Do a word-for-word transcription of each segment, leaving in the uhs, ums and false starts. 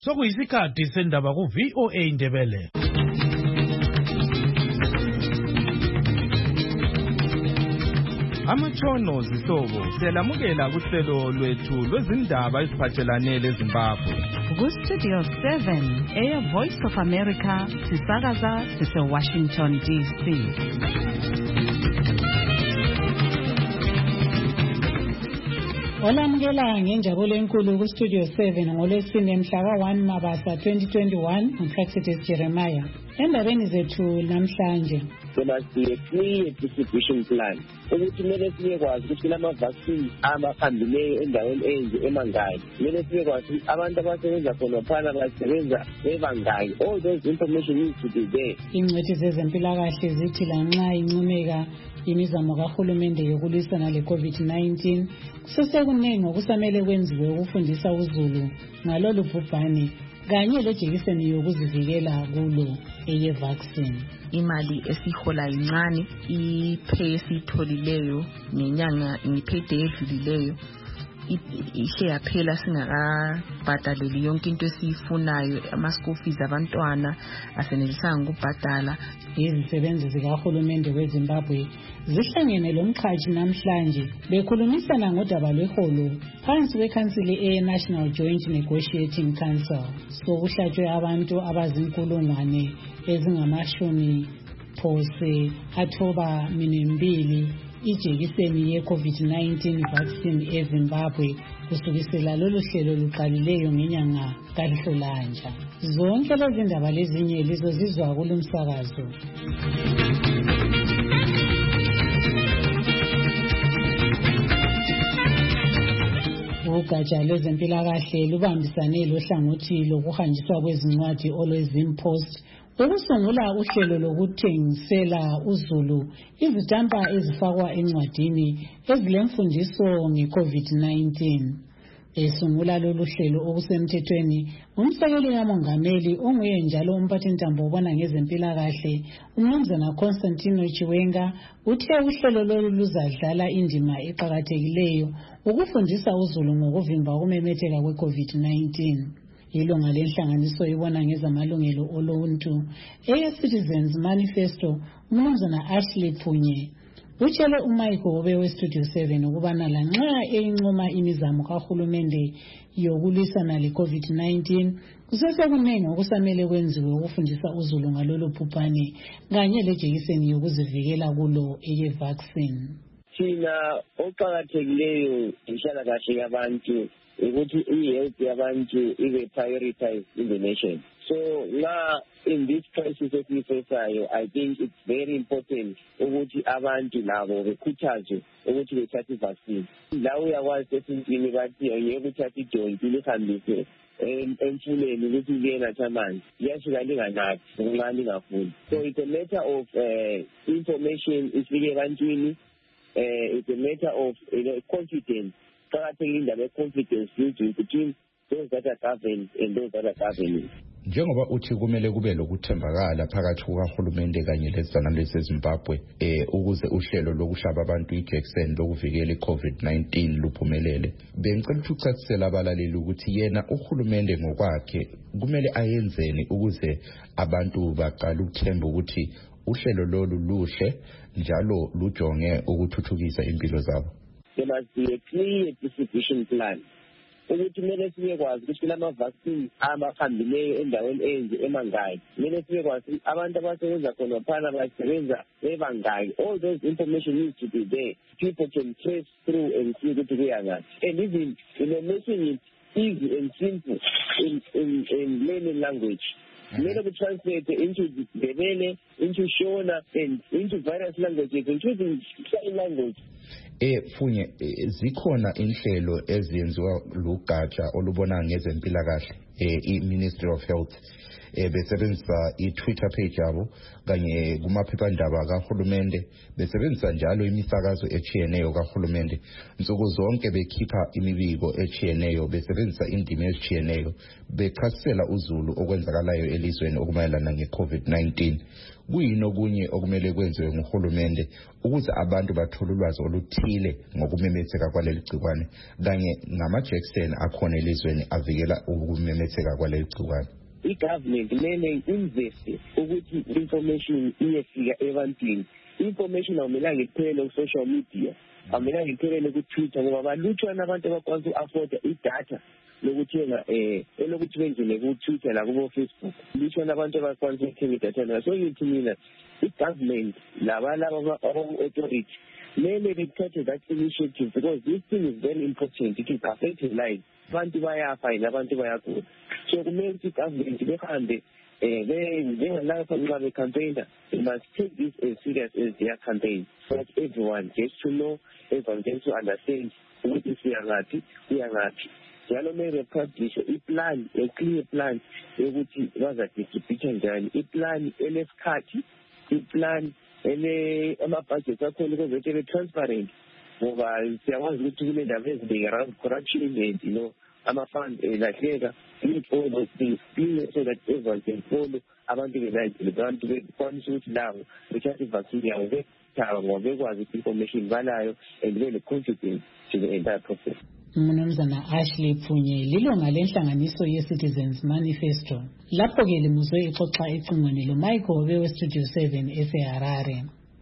Sokuyisikhathi sendaba ku V O A Indebele. Amatshono zihlobo siyalamukela kuhlelo lwethu lwezindaba eziphathelane leZimbabwe. Ku Studio seven, Air Voice of America, sisakaza sise Washington D C. Olamukela ngenjabulo enkulu ku Studio seven ngolwesine mhla ka one Mabasa twenty twenty-one uPractice Jeremiah. Endabeni zethu namhlanje there must be a clear distribution plan. Ukuthi kumele siyekwazi ukuthi lama vaccines abahambileyo endaweni enje emangayi. Kumele siyekwazi ukuthi abantu abasebenza khona phana basebenza bebangaki. All those information needs to be there. Ingcwethi zezempilakahle zithi lanxa incumeka imizamo kahulumende yokulwisana le-COVID nineteen kusesekuningi okusamele kwenziwe ukufundisa uzulu ngalolu bhubhane kanye lejekiseni yokuzivikela kulo eye-vaccine. Imali esihola incane, ipay esitholileyo ngenyanga ngipayday edlulileyo ihle yaphela singakabhadaleli yonke into esiyifunayo, ama-school fees abantwana asenelisanga ukubhadala. Izisebenzi zikahulumende weZimbabwe zihlangene lomqhashi namhlanje bekhulumisana ngodaba lweholo phansi kwekhansili e-National Joint Negotiating Council. Sokuhlatshwe abantu abazinkulungwane ezingamashumi phose athoba minembili ijekiseni ye-COVID nineteen vaccine eZimbabwe kusukisela lolu hlelo luqalileyo ngenyanga kaNhlolanja. Zonke lezi ndaba lezinye lizozizwa kulumsakazo. Ugatsha lwezempilakahle lubambisane lohlangothi lokuhanjiswa kwezincwadi olweZimpost ukusungula uhlelo lokuthengisela uzulu izitampa ezifakwa encwadini ezilemfundiso nge-COVID nineteen. Esungula lolu hlelo okusemthethweni umsekeli kamongameli onguye njalo umphathintambo obona ngezempilakahle uMnumzana Constantino Chiwenga uthe uhlelo lolu luzadlala indima eqakathekileyo ukufundisa uzulu ngokuvimba ukumemetheka kwe-COVID nineteen. Ilunga lenhlanganiso ibona ngezamalungelo oluntu eya-Citizens Manifesto uMnumzana Ashley Phunye utshele uMike Obe we-Studio seven ukubana lanxa eyincoma imizamo kahulumende yokulwisana le-COVID nineteen kusesekuningi okusamele kwenziwe ukufundisa uzulu ngalolu bhubhane kanye lejekiseni yokuzivikela kulo eye-vaccine. Thina oqakathekileyo inhlalakahle yabantu ukuthi i-health yabantu ibe prioritized in the nation. So now in this crisis esiyifaceayo, I think it's very important ukuthi abantu labo bekhuthazwe ukuthi bethathe i-vaccine. La uyakwazi esintwini bathi ngeke uthathe idonki lihambise emfuleni ukuthi liyenatha amanzi liyasuka linganathi nxa lingafuni. So it's a matter of uh, information ifike ebantwini. Uh, it's a matter of you know, confidence. Confidence between those that are governed and those that are governing. Njengoba uthi kumele kube lokuthembakala phakathi kukahulumende kanye lezizangameli zeZimbabwe eh ukuze uhlelo lokushaba abantu ijekiseni lokuvikela i-COVID nineteen luphumelele, bengicela ukuthi ucacisele abalaleli ukuthi yena uhulumende ngokwakhe kumele ayenzeni ukuze abantu baqale ukuthemba ukuthi uhlelo lolu luhle njalo lujonge ukuthuthukisa impilo zabo. There must be a clear distribution plan. Ukuthi kumele siyekwazi ukuthi lama vaccines abahambileyo endaweni enje emangayi. Kumele siyekwazi abantu abasebenza khona phana basebenza bebangaki. All those information needs to be there. People can trace through and see ukuthi kuyangani. And even you know making it easy and simple in in in layman language. Kumele we translate into Ndebele, into Shona, and into various languages, including sign language. Eh Phunye zikhona inhlelo eziyenziwa lugatsha olubona ngezempilakahle eh iMinistry of Health eh besebenzisa iTwitter page yabo kanye kumaphephandaba kahulumende besebenzisa njalo imisakazo echiyeneyo kahulumende nsuku zonke bekhipha imibiko echiyeneyo besebenzisa indimi ezichiyeneyo bechasisela uzulu okwenzakalayo elizweni okumayelana ngeCovid nineteen kuyini okunye okumele kwenziwe nguhulumende ukuze abantu bathole ulwazi oluthile ngokumemetheka kwaleli gciwane kanye namajekiseni akhona elizweni avikela ukumemetheka kwaleli gciwane? I-government kumele investe ukuthi information iyefika ebantwini. Information awumelanga iphelele ku-social media, awumelanga iphelele ku-Twitter ngoba balutshwana abantu abakwazi uku-afforda idatha lokuthenga eh elokuthi benzele ku-Twitter lakubo-Facebook. Lutshwana abantu abakwazi ukuthenga idatha na. So ngithi mina i-government labalaba aba-authority kumele bethathe that initiative because this thing is very important. It is affecting lives. Abantu bayafa yini abantu bayagula. So kumele ukuthi i-government behambe eh bengalapha nxa becampaigner, they must take this as serious as their campaign so that everyone gets to know, everyone gets to understand ukuthi siyangaphi uyangaphi. Njalo kumele publish i-plan, a clear plan yokuthi bazadistribute njani, i-plan elesikhathi, i-plan ele ama-budget akhona ukuze kube transparent ngoba siyakwazi ukuthi kule ndaba eziningi around corruption and you know ama-fund elahleka. We need all those things clear so that everyone can follow abantu benayile abantu bekwanisa ukuthi lawo bethathe i-vaccine yabo bethawa ngoba bekwazi ukuthi information banayo and bene-confidence to the entire process. Mnumzana Ashley Pfunye lilunga lenhlanganiso ye-Citizens Manifesto. Lapho-ke limuzwe ixoxa ecingweni lo-Michael Obe we-Studio seven ese-Harare.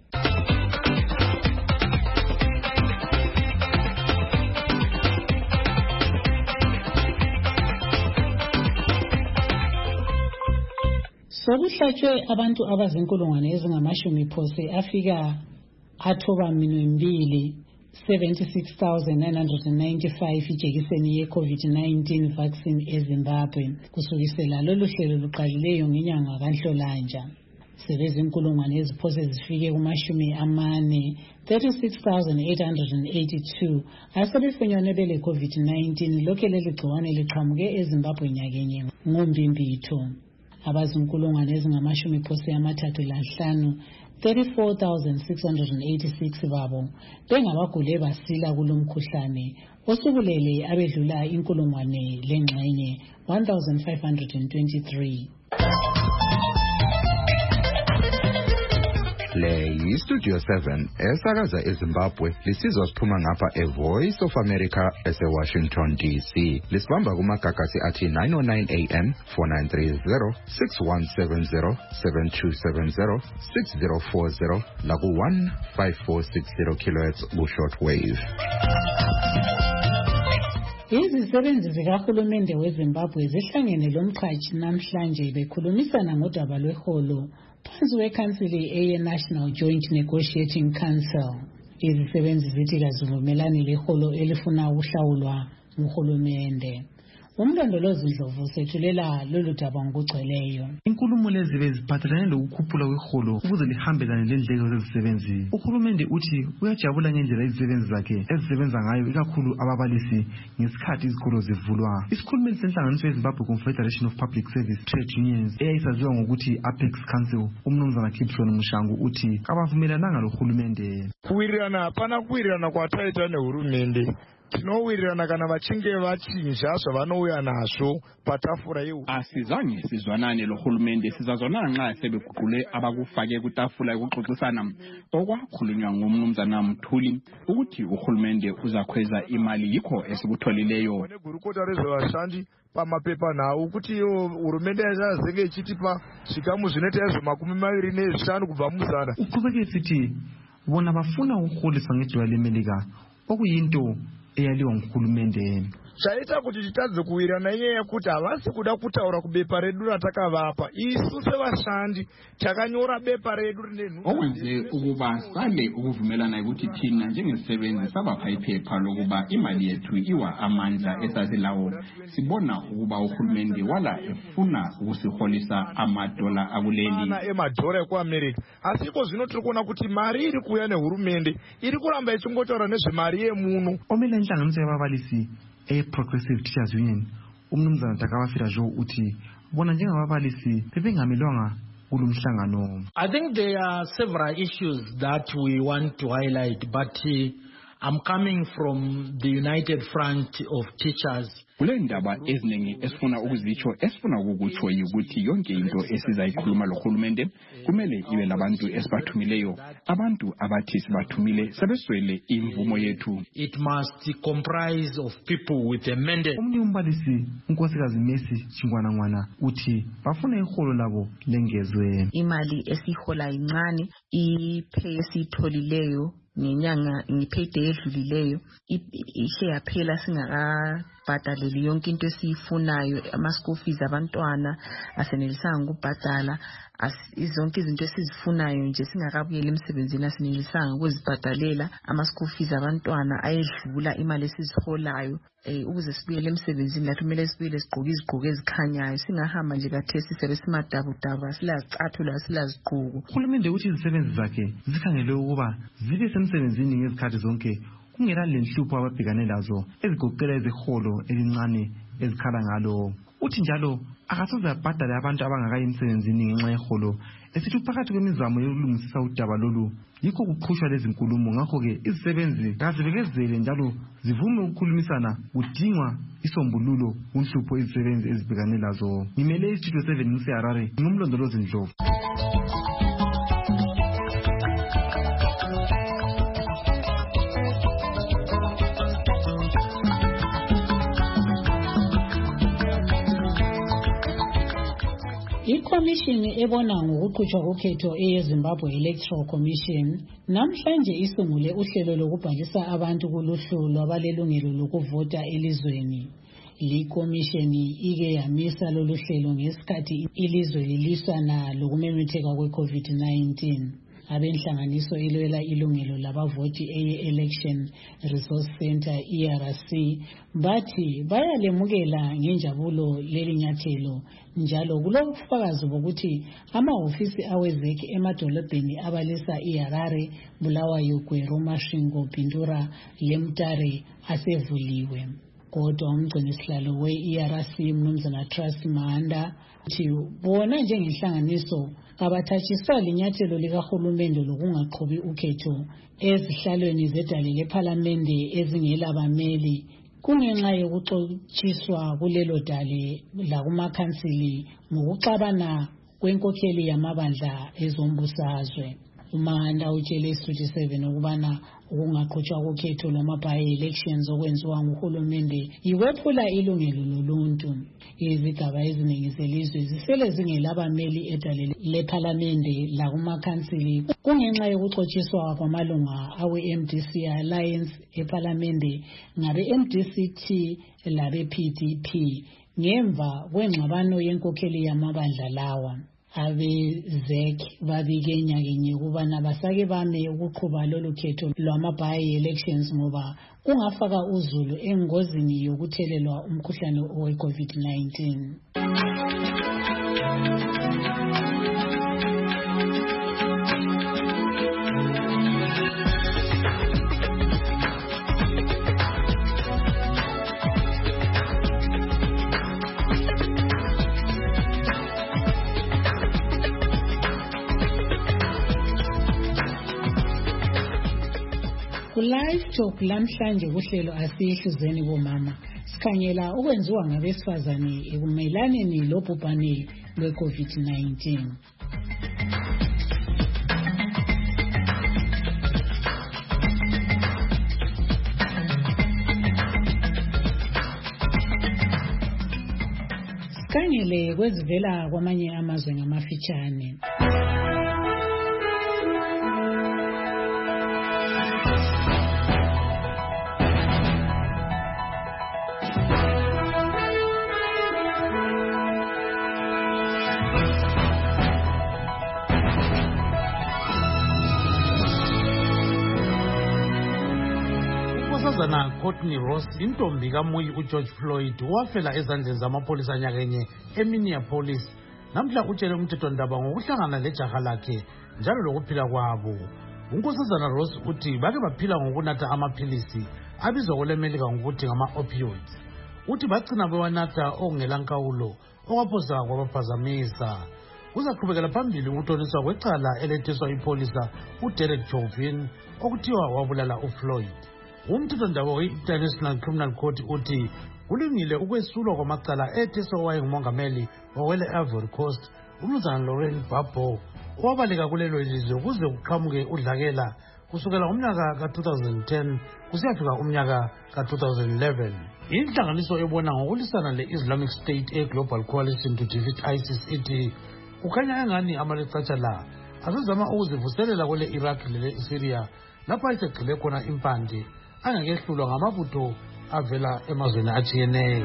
Sokuhlatshwe abantu abazinkulungwane ezingamashumi phose afika athoba minwe mbili seventy-six thousand nine hundred ninety-five ijekiseni ye-COVID nineteen vaccine eZimbabwe kusukisela lolu hlelo luqalileyo ngenyanga kaNhlolanja. Sebezinkulungwane eziphose zifike kumashumi amane thirty-six thousand eight hundred eighty-two asebefunyanwe bele COVID nineteen lokhe leli gciwane liqhamuke eZimbabwe nyakenye ngoMbimbitho. Abazinkulungwane ezingamashumi phose amathathu lanhlanu thirty-four thousand six hundred eighty-six babo bengabagule basila kulomkhuhlane osukulele abedlula inkulungwane lengxenye one thousand five hundred twenty-three. Le yi-Studio seven esakaza eZimbabwe lisizwa siphuma ngapha e-Voice of America ese-Washington D C. Lisibamba kumagagasi athi nine oh nine A M, four nine three zero, six one seven zero, seven two seven zero, six zero four zero laku one five four six zero kilohertz ku-shortwave. Izisebenzi zikahulumende weZimbabwe zihlangene lomqhatshi namhlanje bekhulumisana ngodaba lweholo phansi kwekhansili eye-National Joint Negotiating Council. Izisebenzi zithi kazivumelani leholo elifuna ukuhlawulwa nguhulumende. Umlondolozi Ndlovu sethulela lolu daba ngokugcweleyo. Inkulumo lezi beziphathelane lokukhuphula kweholo ukuze lihambelane lendleko zezisebenzi. Uhulumende uthi uyajabula ngendlela izisebenzi zakhe ezisebenza ngayo ikakhulu ababalisi ngesikhathi izikolo zivulwa. Isikhulumeli senhlanganiso yeZimbabwe Confederation of Public Service Trade Unions eyayisaziwa ngokuthi Apex Council umnumzana Gibson Mushangu uthi abavumelananga lohulumende. Kuwirirana hapana kuwirirana kwataita nehurumende. Tinowirirana kana vachinge vachinja zvavanouya nazvo patafura yehu. Asizange sizwanane lohulumende sizazwana nxa sebeguqule abakufake kutafula yokuxoxisana okwakhulunywa ngumnumzana Mthuli ukuthi uhulumende uzakhweza imali yikho esikutholileyo. Negurukota rezvevashandi pamapepa nawo ukuthi hurumende yazenge ichitipa zvikamu zvinoita ezvemakumi maviri nezvishanu kubva muzana. Uqhubeke sithi bona bafuna ukuholiswa ngedwa lemelika okuyinto eyaliwa nguhulumende. Chaita kuti titadze kuwirirana inyaya yekuti havasi kuda kutaura kubepa redu ratakavapa. Isu sevashandi takanyora bepa redu rine nhunha. Okwenze ukuba sale ukuvumelana ukuthi thina njengezisebenzi sabapha iphepha lokuba imali yethu iwa amandla esasilawo. Sibona ukuba uhulumende wala efuna ukusiholisa amadola akuleli. Ana emadola ekuAmerica. Asiko zvino tiri kuona kuti mari iri kuuya nehurumende iri kuramba ichingotaura nezvemari yemuno. Omela inhlanganiso yababalisi e-Progressive Teachers Union umnumzana Takawafira Jo uthi bona njengababalisi bebengamelwanga kulumhlangano. I think there are several issues that we want to highlight, but uh, I'm coming from the United Front of Teachers. kule ndaba eziningi esifuna ukuzitsho esifuna ukukutsho ukuthi yonke into esizayikhuluma lohulumende kumele ibe labantu esibathumileyo abantu abathi sibathumile sebeswele imvumo yethu. It must comprise of people with a mandate. Omnye umbalisi unkosikazi Messi Chingwanangwana uthi bafuna iholo labo lengezwe. Imali esihola incane ipay esitholileyo nenyanga ngiphethe edlulileyo ishe yaphela singakabhadaleli yonke into esiyifunayo, ama school fees abantwana asenelisanga ukubhadala, izonke izinto esizifunayo nje singakabuyela emsebenzini asenelisanga ukuzibhadalela ama school fees abantwana ayedlula imali esiziholayo. Eh ukuze sibuyele emsebenzini lathi kumele sibuyele sigqoke izigqoko ezikhanyayo, singahamba nje kathesi sebe simadabudaba silazicathulo silazigqoko. Uhulumende uthi izisebenzi zakhe zikhangelwe ukuba zibe semsebenzini ngezikhathi zonke kungela lenhlupho ababhekane lazo ezigoqela eziholo elincane ezikhala ngalo. Uthi njalo akasoze abhadale abantu abangakayi emsebenzini ngenxa yeholo, esithi phakathi kwemizamo yokulungisisa udaba lolu yikho kuqhushwa lezi nkulumo. Ngakho ke izisebenzi kazibekezele njalo zivume ukukhulumisana kudingwa isombululo kunhlupho izisebenzi ezibhekane lazo. Ngimele iStudio seven ngiseHarare, ngumlondolozi Ndlovu. Ikomishini ebona ngokuqhutshwa kokhetho eyeZimbabwe Electoral Commission namhlanje isungule uhlelo lokubhalisa abantu kuluhlu lwabalelungelo lokuvota elizweni. Le komishini ike yamisa lolu hlelo ngesikhathi ilizwe lilisana lokumemetheka kwe-COVID nineteen. Abenhlanganiso ilwela ilungelo labavoti eye-Election Resource Center E R C bathi bayalemukela ngenjabulo leli nyathelo, njalo kulobufakazi bokuthi amahhovisi awezeki emadolobheni abalisa iHarare, Bulawayo, Gweru, Masvingo, Bindura leMutare asevuliwe. Kodwa umgcinisihlalo we-E R C Mnumzana Trust Mahanda uthi bona njengenhlanganiso abathathiswa linyathelo likahulumende lokungaqhubi ukhetho ezihlalweni zedale lephalamende ezingela bameli kungenxa yokuxotshiswa kulelo dale lakumakhansili ngokuxabana kwenkokheli yamabandla ezombusazwe. Umahanda utshele iStudio seven ukubana ukungaqhutshwa kokhetho lwama-by elections okwenziwa nguhulumende iwephula ilungelo loluntu. Izigaba eziningi zelizwe zisele zingelabameli edale lephalamende lakumakhansili kungenxa yokuxotshiswa kwamalunga awe-M D C Alliance ephalamende ngabe-M D C T labe-P D P ngemva kwengxabano yenkokheli yamabandla lawa. Abe-Z E C babike enyakenye ukubana basake bame ukuqhuba lolu khetho lwama-by elections ngoba kungafaka uzulu engozini yokuthelelwa umkhuhlane owe-COVID nineteen. Live Talk lamhlanje kuhlelo asihluzeni bomama sikhangela ukwenziwa ngabesifazane ekumelaneni lobhubhane lwe-COVID nineteen. Sikhangele kwezivela kwamanye amazwe ngamafitshane. Unkosazana Courtney Ross intombi kaMuyi uGeorge Floyd wafela ezandleni zamapolisa nyakenye eMinneapolis namhla utshele umthethondaba ngokuhlangana lejaha lakhe njalo lokuphila kwabo. Unkosazana Ross uthi bake baphila ngokunatha amaphilisi abizwa kwelemelika ngokuthi ngama-opioids. Uthi bagcina bewanatha okungelankawulo okwaphosa kwabaphazamisa. Uzaqhubekela phambili ukuthoniswa kwecala elethiswa ipolisa uDerek Chauvin okuthiwa wabulala uFloyd. umthethwandaba we-International Criminal Court uthi kulungile ukwesulwa kwamacala ethe owayengumongameli wawele Ivory Coast umnumzana Laurent Gbagbo owabaleka kulelo lizwe kuze kuqhamuke udlakela kusukela umnyaka ka-two thousand ten kusiyafika umnyaka ka-two thousand eleven. Inhlanganiso ebona ngokulisana le-Islamic State e-Global Coalition to Defeat ISIS ithi kukhanya engani amalecatsha la asezama ukuzivuselela kwele Iraq lele Syria lapho ayesegxile khona impande angakehlulwa ngamabutho avela emazweni atshiyeneyo.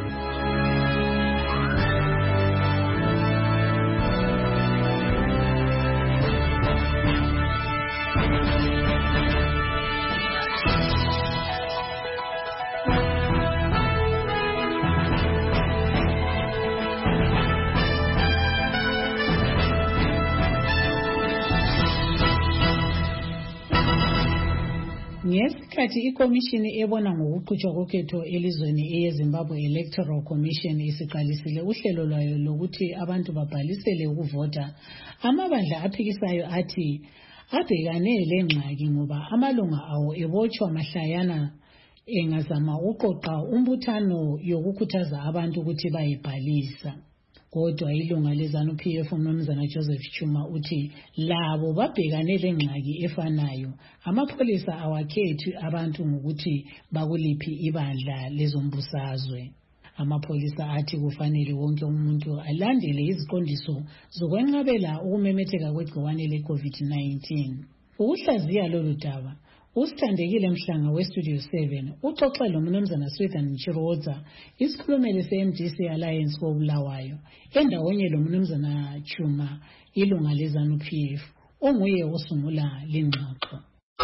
Ngesikhathi ikomishini ebona ngokuqhutshwa kokhetho elizweni eyeZimbabwe Electoral Commission isiqalisile uhlelo lwayo lokuthi abantu babhalisele ukuvota, amabandla aphikisayo athi abhekane lengxaki ngoba amalunga awo ebotshwa mahlayana engazama uqoqa umbuthano yokukhuthaza abantu ukuthi bayibhalisa. Kodwa ilunga leZANU-P F umnumzana Joseph Chuma uthi labo babhekane lengxaki efanayo, amapholisa awakhethi abantu ngokuthi bakuliphi ibandla lezombusazwe. Amapholisa athi kufanele wonke umuntu alandele iziqondiso zokwenqabela ukumemetheka kwegciwane le-COVID nineteen. Ukuhlaziya lolu daba, uSithandekile Mhlanga weStudio seven uxoxe lomnumzana Swethan Chiroza, isikhulumeli se-M D C Alliance koBulawayo, endawonye lomnumzana Chuma, ilunga leZANU-P F, onguye osungula lengxoxo.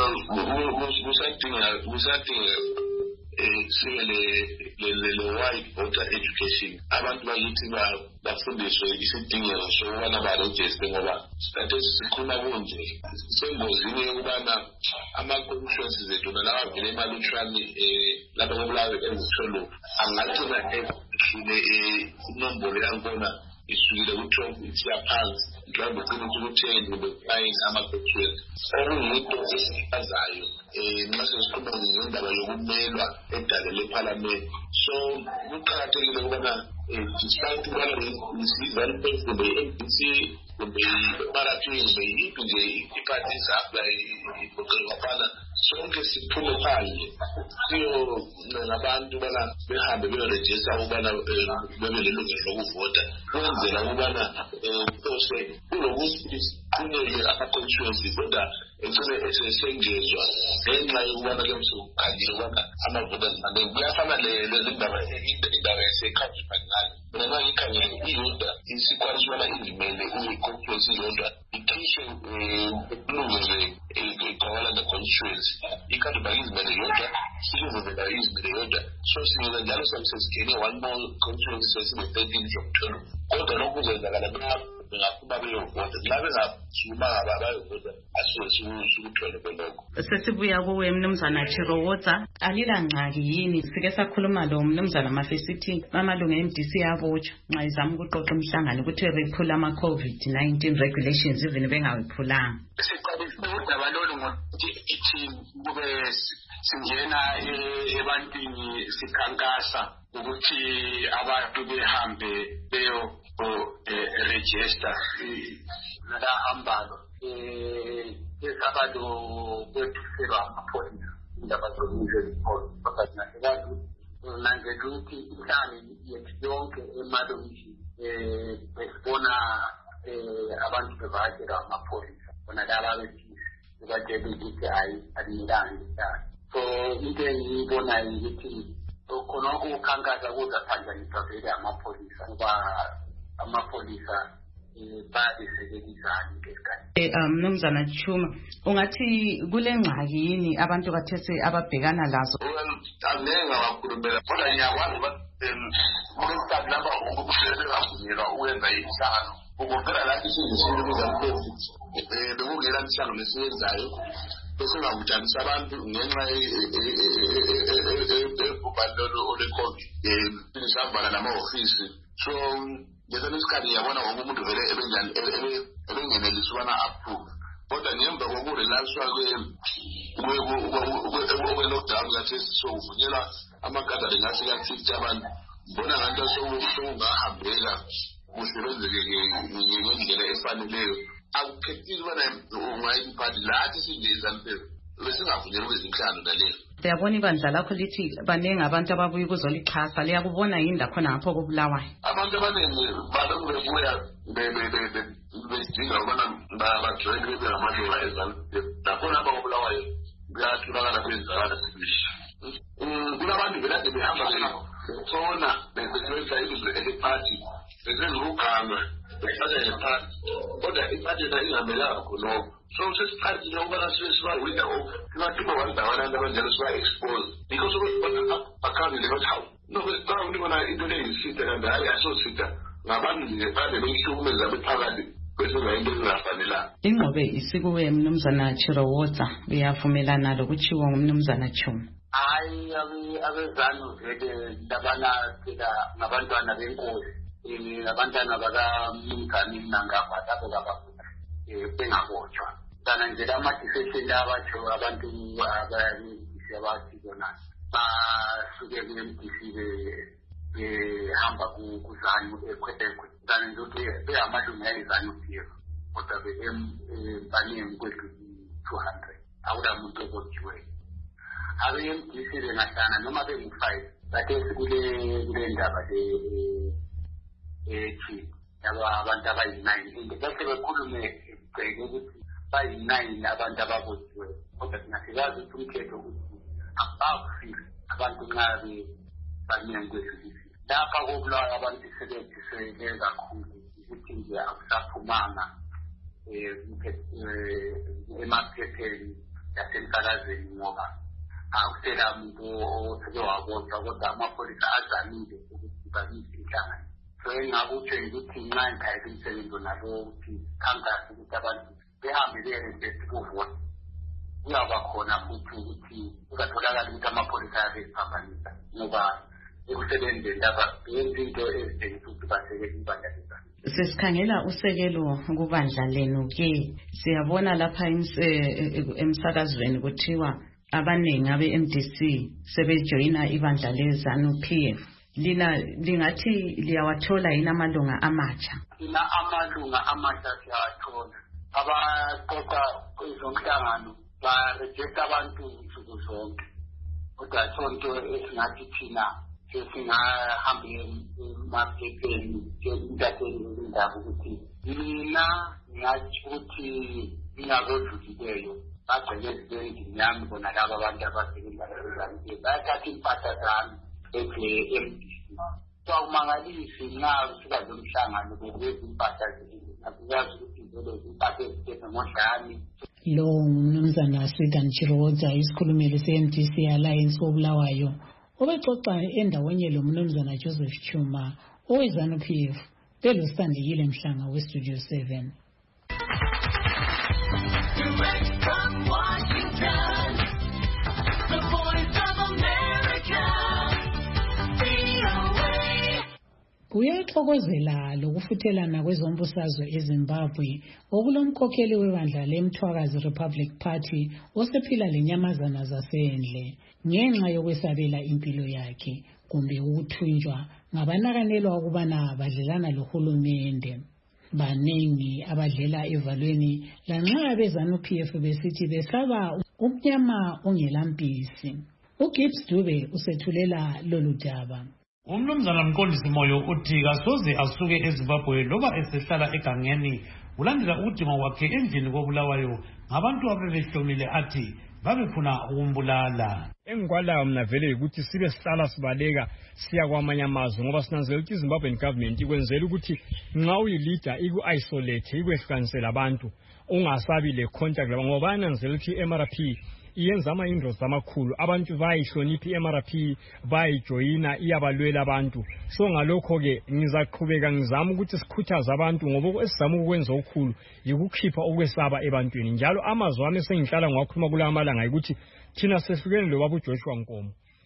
le-wide voter education abantu bakithi bafundiswe isidingeko sokubana barejiste ngoba sitathe sikhuluma kunje sengozini yokubana ama-constituencies ethu nalawa avele emalutshwane um lapha koBulawayo ezitholo angagcina ehlule inombolo yakhona isukile ku-twelve isiya phansi mhlawumbe ugcina ukuthi ku-ten kumbe ku-nine ama-constituency okuyinto esichazayo um nxa sesikhuluma ngendaba yokumelwa edale lephalamende. So kuqakathekile ukubana despite ukubana i-ZANU-P F kumbe i-M D C kumbe i-Marathi kumbe yiphi nje iphathi zapla igoqela kwafana sonke siphume phandle siyoncenga abantu ubana behambe beyorejista ukubana bebe lelungelo lokuvota ukwenzela ukubana kose kulokuthi kunele ama-constituency kodwa ecine esengezwa ngenxa yokubana ke msukukhalile ukubana ama-voters manengi kuyafana lendaba indaba yase-country finale mina ngikhangele iyodwa isikwazi ubana izimele iyi-constituency iyodwa ikhishe ukulungele igqawala the-constituency i-country bank izimele yodwa sikuvumela izimele yodwa so singeza njalo sabe sesigene one more constituency sesine-thirteen from twelve kodwa lokhu kuzenzakala bengaphuma beyovota nxa bengasukuma bayovota asuke sukuthole belokho. Sesibuya kuwe mnumzana Chiroza, alilangxaki yini? Sike sakhuluma lo mnumzana Mafesithi amalunga e-M D C abotshwa nxa izama ukuqoqa umhlangano ukuthi bephula ama-COVID nineteen regulations even bengawephulanga. Siqalisile udaba lolu ngokuthi ithi kube singena ebantwini sikhankasa ukuthi abantu behambe beyo register la ambalo esabalo kwethuselwa amapholisa indaba zokuze report phakathi nabantu nangeke ukuthi inhlangano yethu yonke emalungi besibona abantu bevakela amapholisa bona laba besizwe bekade ukuthi hayi alilanga so into engiyibonayo ukuthi khona ukukhankasa kuzaphanjaniswa vele amapholisa ngoba amapholisa bayisekelizana ngesikhathi. Mnumzana Chuma, ungathi kule ngxaki yini abantu kathese ababhekana lazo? Angeke ngabakhulumela kodwa ngiyakwazi ukuthi lapha ukusebenza kakhulu ukwenza inhlangano ukuvela lapho isizwe kuzamkhofi bekungela inhlangano lesiyenzayo besingakujanisa abantu ngenxa ebhubhane ole-COVID sisavala nama-ofisi so ngesinye isikhathi ngiyabona wonke umuntu vele ebengenelisa ukubana approve kodwa ngemva kokurelanswa kwe-lockdown ngathi sokuvunyelwa ama-gathering athi kathiti abantu mbona nganto sokungahambeka kusebenzeke ngendlela efaneleyo akukhethile ubana ungayiphathi lathi sinje-izanipelo besingavunyelwa kwezinhlanu naleyo. Siyabona ibandla lakho lithi baningi abantu ababuye ukuzolixhasa liyakubona yini lakhona ngapho kobulawayo? Abantu abaningi balokhu bebuya bedinga ubana bajoyine bebe ngamalunga ezanipelo nakhona apha kobulawayo kuyatholakala kwenzakala sibisha. Kulabantu belade behamba betshona besebenzisa ilizwe eliphathi beseziluganga befake ngephathi kodwa iphathi na ingamelanga khonoko. So sesikhathi lokubana sibe siba-winner of sibathuba bandawana abantu abanjalo siba-expose because ukuthi bakhambile bathi hawu xa ndibona into leyo isitha kanti hayi asositha ngabantu nje bade beyihlukumeza bephakathi besenza into ezingafanelanga. Inqobe isikuwe mnumzana Chirowotsa uyavumelana lokutshiwo ngumnumzana Chuma? Hayi abezanu vele labana phela ngabantwana benkosi abantwana bakamngani nangapha lapho kabafuta bengabotshwa kana nje ama-defection abatsho abantu abayisi abathi bona basuke ku-M D C behamba kuzanu ekhwetekwe kana nje ukuthi beyamalunga ezanu P F kodwa bebaningi kwethu two hundred akulamuntu obotshiweyo. Abe-M D C bengahlana noma bengu-five bathesi kule ndaba ethi abantu abayi-nine into bese bekhulume egceke ukuthi bayi-nine abantu ababotshiweyo kodwa singasikazi ukuthi umthetho ukuthi akufile abantu nxa baningi kwesibisi lapha kobulawayo abantu sebenzisele kakhulu ukuthi nje akusaphumanga emaphepheni yasemsakazweni ngoba akusela muntu oseke wabotshwa kodwa amapholisa azamile ukuthi babise inhlangano. So engakutsho ukuthi nxa ngikhayelela umsebenzi nalo ukuthi khankasi ukuthi abantu behambe beyerespect kuvota kuyaba khona futhi ukuthi kungatholakali ukuthi amapholisa ayabeziphambanisa ngoba ekusebenzeni lapha benza into ezitshengisa ukuthi basekele ibandla lezanu. Sesikhangela usekelo kubandla lenu-ke siyabona lapha emsakazweni kuthiwa abaningi abe-M D C sebejoyina ibandla lezanu P F. Lina lingathi liyawathola yini amalunga amatsha? Lina amalunga amatsha siyawathola. Abaqoqa kwezomhlangano barejecta abantu nsuku zonke. Kodwa sonto esingathi thina sesingahambe emaphepheni njengentatheleni indaba ukuthi mina ngathi ukuthi ingakodlulileyo bagcine ezibendini yami bona laba abantu abasebenza ezanipelo bayathatha impahla zami eke-M D C. Kwawumangalisi nxa kusuka zomhlangano bekwezi impahla akuyazi ukuthi vele impahla ezithethe ngodlami. Lo ngumnumzana Sweden Chirowotsa isikhulumeli se-M D C Alliance kobulawayo obexoxa endaweni lo mnumzana Joseph Chuma owezanu P F belosandikile Mhlanga westudio seven. Direct from Washington, the voice of America, V O A. Kuyathokozela lokufuthelana kwezombusazwe eZimbabwe okulomkhokheli webandla leMthwakazi Republic Party osephila lenyamazana zasendle ngenxa yokwesabela impilo yakhe kumbe ukuthunjwa ngabanakanelwa ukubana badlelana lohulumende. Baningi abadlela evalweni lanxa abezanu P F besithi besaba umnyama ongelampisi. uGibbs Dube usethulela lolu daba. Umnumzana Mqondisi Moyo uthi kasoze asuke eZimbabwe loba esehlala egangeni ulandela ukudinga kwakhe endlini kobulawayo ngabantu abebehlomile athi babefuna ukumbulala. Engikwalayo mina vele ukuthi sibe sihlala sibaleka siya kwamanye amazwe ngoba sinanzela ukuthi iZimbabwean government ikwenzela ukuthi nxa uyi-leader iku-isolate ikwehlukanisela abantu ungasabi le contact laba ngoba bananzela ukuthi i-M R P iyenza ama-inroads amakhulu abantu bayihlonipha i-M R P bayijoyina iyabalwela abantu. So ngalokho-ke ngizaqhubeka ngizama ukuthi sikhuthaze abantu ngoba esizama ukwenza okukhulu yikukhipha ukwesaba ebantwini njalo amazwi ami esengihlala ngiwakhuluma kula amalanga ukuthi thina sehlukene lo baba uJoshua Nkomo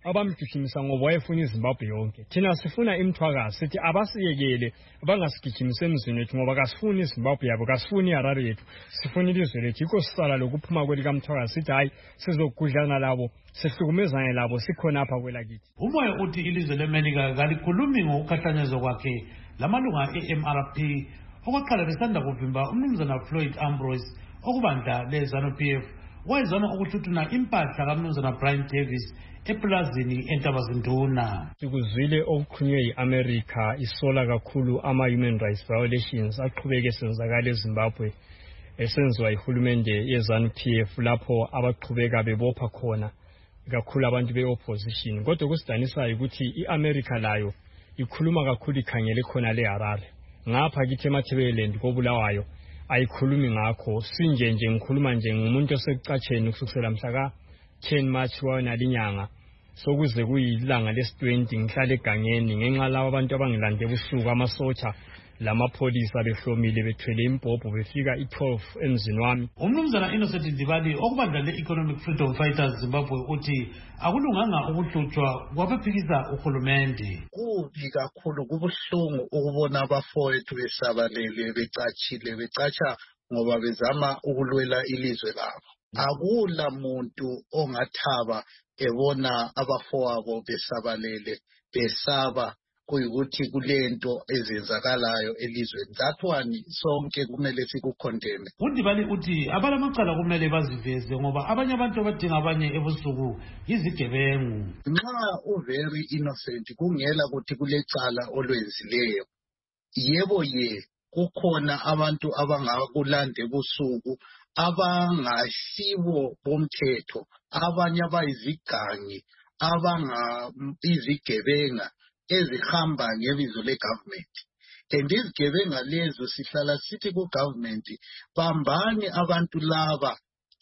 abamgijimisa ngoba wayefuna iZimbabwe yonke. Thina sifuna imthwakazi sithi abasiyekele bangasigijimisa emzini wethu ngoba kasifuni iZimbabwe yabo, kasifuni iHarare yethu, sifuna ilizwe lethu. Yikho sisala lokuphuma kweli kaMthwakazi sithi hayi sizokudlana labo, sihlukumezane labo sikhona apha kwelakithi. Umoya uthi ilizwe leMelika kalikhulumi ngokukhahlanyezwa kwakhe lamalunga e-M R P okwaqala besanda kuvimba umnumzana Floyd Ambrose okubandla leZANU P F wayezama ukuthuthuna impahla kaMnumzana Brian Davis eplazini eNtabazinduna. Sikuzwile okukhulunywe yi-America isola kakhulu ama-human rights violations aqhubeke senzakala eZimbabwe esenziwa yihulumende yeZANU P F lapho abaqhubeka bebopha khona kakhulu abantu be-opposition. Kodwa kusidanisayo ukuthi i-America layo ikhuluma kakhulu ikhangele khona leHarare. Ngapha kithi eMatabeleland koBulawayo ayikhulumi ngakho. Sinje nje ngikhuluma nje ngumuntu osekucatsheni kusukela mhla ka ten March wanalinyanga sokuze kuyilanga lesi twenty ngihlale egangeni ngenxa labo abantu abangilande ebusuku amasotsha lamapolisa behlomile bethwele impopho befika i-twelve emzini wami. Umnumzana Innocent Ndibali okubandla le-Economic Freedom Fighters Zimbabwe uthi akulunganga ukuhlutshwa kwabaphikisa uhulumende. Kubi kakhulu kubuhlungu ukubona abafowethu besabalele becatshile becatsha ngoba bezama ukulwela ilizwe labo. Akula muntu ongathaba ebona abafowabo besabalele besaba kuyikuthi kulento ezenzakalayo elizweni. Zathwani sonke kumele sikukhondeme. uNdibali uthi abalamacala kumele baziveze ngoba abanye abantu abadinga abanye ebusuku yizigebengu. Nxa uvery innocent kungela ukuthi kulecala olwenzileyo, yebo ye kukhona abantu abangakulanda ebusuku abangasibo bomthetho, abanye abayizigangi, abanga izigebenga ezihamba ngebizo legovernment. And izigebenga lezo sihlala sithi ku-government bambani abantu laba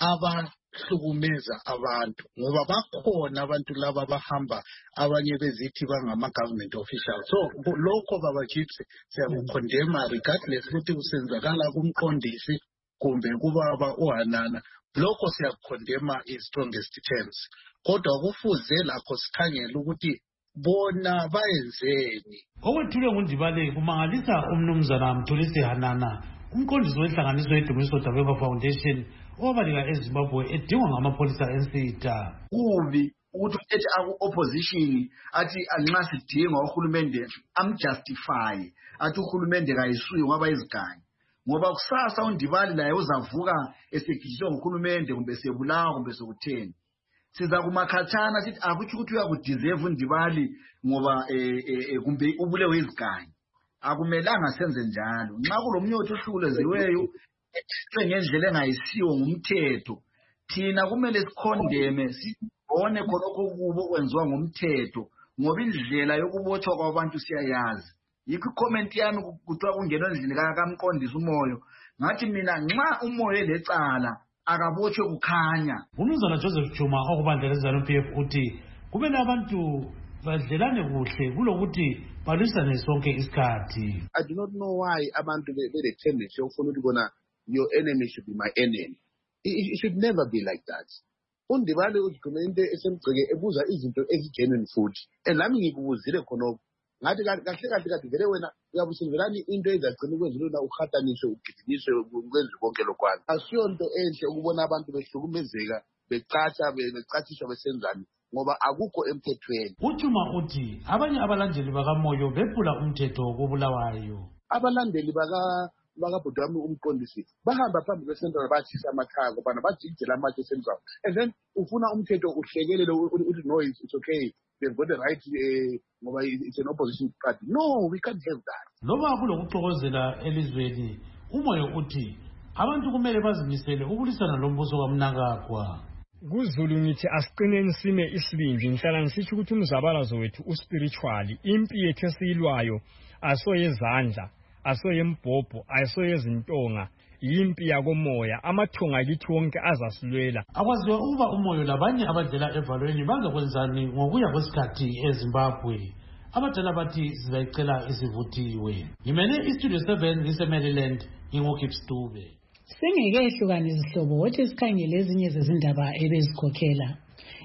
abahlukumeza abantu ngoba bakhona abantu laba bahamba abanye bezithi bangama-government officials. So lokho baba chiefs siyakukhondema regardless ukuthi kusenzakala kumqondisi kumbe kubaba uHanana, lokho siyakukhondema in strongest terms. Kodwa kufuze lakho sikhangele ukuthi bona bayenzeni. Okwethulwe nguNdibali kumangalisa umnumzana Mthulisi Hanana, umqondisi wenhlanganiso yeDumiso Dabeka Foundation owabaleka eZimbabwe edingwa ngamapholisa ensitha. Kubi ukuthi ethi aku-opposition athi anxa sidinga uhulumende amjustify athi uhulumende kayisuye ngoba izigangi. Ngoba kusasa uNdibali laye uzavuka esekhishiwe nguhulumende kumbe sebulawa kumbe sekutheni. Siza kumakhathana sithi akuthi ukuthi uyakudeserve uNdibali ngoba kumbe ubulewe izigangi. Akumelanga senze njalo. Nxa kulomnyotho ohlukuleziweyo ngendlela engayisiwo ngumthetho, thina kumele sikhondeme sibone khonokho kubo kwenziwa ngumthetho ngoba indlela yokubotshwa kwabantu siyayazi. Yikho comment yami kuthiwa kungenwa endlini kaMqondisi umoyo. Ngathi mina nxa umoyo elecala akabotshwe kukhanya. Umnumzana Joseph Chuma okubandla leZANU P F uthi kumele abantu badlelane kuhle kulokuthi balwisane sonke isikhathi. I do not know why abantu bele tendency yokufuna ukuthi bona your enemy should be my enemy. It, it should never be like that. uNdibali uzikhulumele esemgceke ebuza izinto ezigenuine futhi. And nami ngikubuzile khonokho. Ngathi kahle kahle kahle vele wena uyabusivelani into ezagcina kwezilona ukhatanise ugijiniswe ukwenza konke lokwana. Asiyonto enhle ukubona abantu behlukumezeka becatsha becathisha besenzani ngoba akukho emthethweni. uChuma uthi abanye abalandeli bakamoyo bephula umthetho wokubulawayo. Abalandeli baka bakabhuti wami umqondisi bahamba phambi kwesentral bathisa amakhaya ngoba bajijela amatshe esentral, and then ufuna umthetho uhlekelele uthi no it's okay, they've got the right ngoba it's an opposition party. No, we can't have that. Loba kulokuxokozela elizweni umoyo uthi abantu kumele bazimisele ukulisana lombuso kaMnangagwa. KuZulu ngithi asiqineni sime isibindi. Ngihlala ngisitsho ukuthi umzabalazo wethu uspiritually, impi yethu esiyilwayo asoyezandla, asoyembhobho, asoyezintonga, yimpi yakomoya. Amathunga kithi wonke azasilwela. Akwaziwa ukuba umoyo labanye abadlela evalweni bazokwenzani ngokuya kwesikhathi eZimbabwe. Abadala bathi sizayicela isivuthiwe. Ngimele iStudio seven ngiseMaryland, ngingokipps Dube. Singeke ehlukane izihlobo wothi sikhangele ezinye zezindaba ebezikhokhela.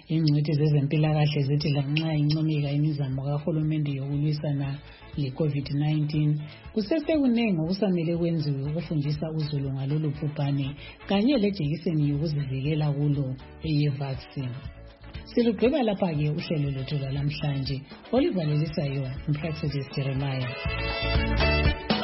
ingcwethi zezempilakahle zithi lanxa incomeka imizamo kahulumende yokulwisana le-covid nineteen kusesekuningi okusamele kwenziwe ukufundisa uzulu ngalolu bhubhane kanye lejekiseni yokuzivikela kulo eye-vaccine. Silugqiba lapha-ke uhlelo lwethu lwalamhlanje oluvalelisayo uMpraxedis Jeremiah.